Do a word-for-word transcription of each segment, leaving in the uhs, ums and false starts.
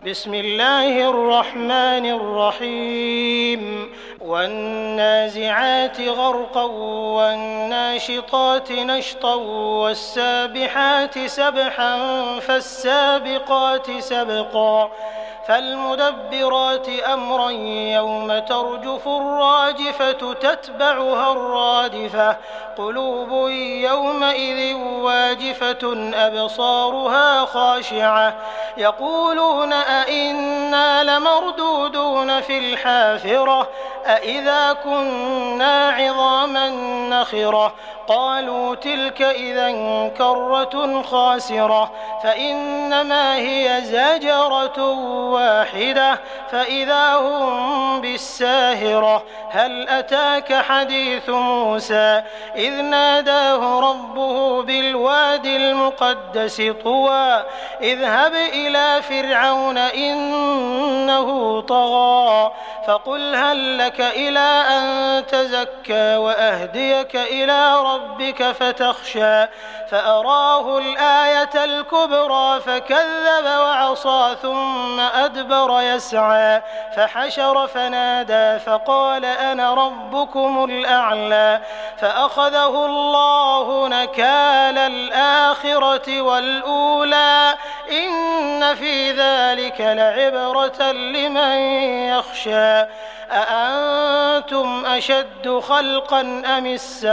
بسم الله الرحمن الرحيم والنازعات غرقا والناشطات نشطا والسابحات سبحا فالسابقات سبقا فالمدبرات أمرا يوم ترجف الراجفة تتبعها الرادفة قلوب يومئذ واجفة أبصارها خاشعة يقولون أئنا لمردودون في الحافرة أئذا كنا عظاما نخرة قالوا تلك إذا كرة خاسرة فإنما هي زجرة واحدة فإذا هم بالساهرة هل أتاك حديث موسى إذ ناداه ربه بالوادي المقدس طوى اذهب إلى فرعون إنه طغى فقل هل لك إلى أن تزكى وأهديك إلى ربك فتخشى فأراه الآية الكبرى فكذب وعصى ثم أدبر يسعى فحشر فنادى فقال أنا ربكم الأعلى فأخذه الله نكال الآخرة والأولى إن في ذلك لعبرة لمن يخشى أأنتم أشد خلقا أم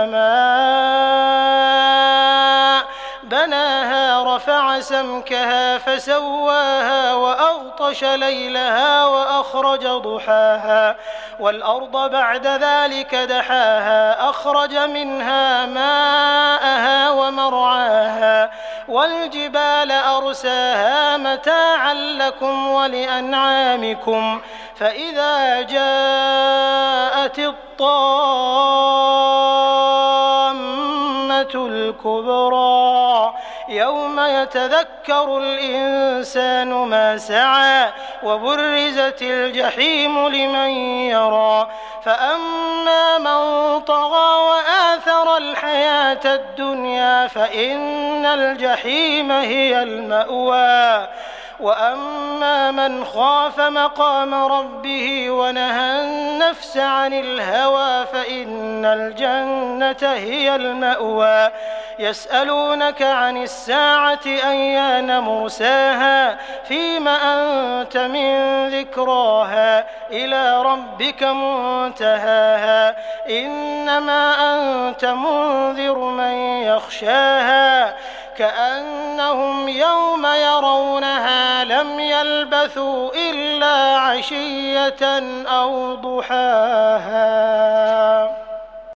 السماء بناها رفع سمكها فسواها وأغطش ليلها وأخرج ضحاها والأرض بعد ذلك دحاها أخرج منها ماءها ومرعاها والجبال أرساها متاعا لكم ولأنعامكم فإذا جاءت الطامة الكبرى يوم يتذكر الإنسان ما سعى وبرزت الجحيم لمن يرى فأما من طغى وآثر الحياة الدنيا فإن الجحيم هي المأوى وأما من خاف مقام ربه ونهى النفس عن الهوى فإن الجنة هي المأوى يسألونك عن الساعة أيان مرساها فيم أنت من ذكراها إلى ربك منتهاها إنما أنت منذر من يخشاها كأنهم يوم يرونها لم يلبثوا إلا عشية أو ضحاها.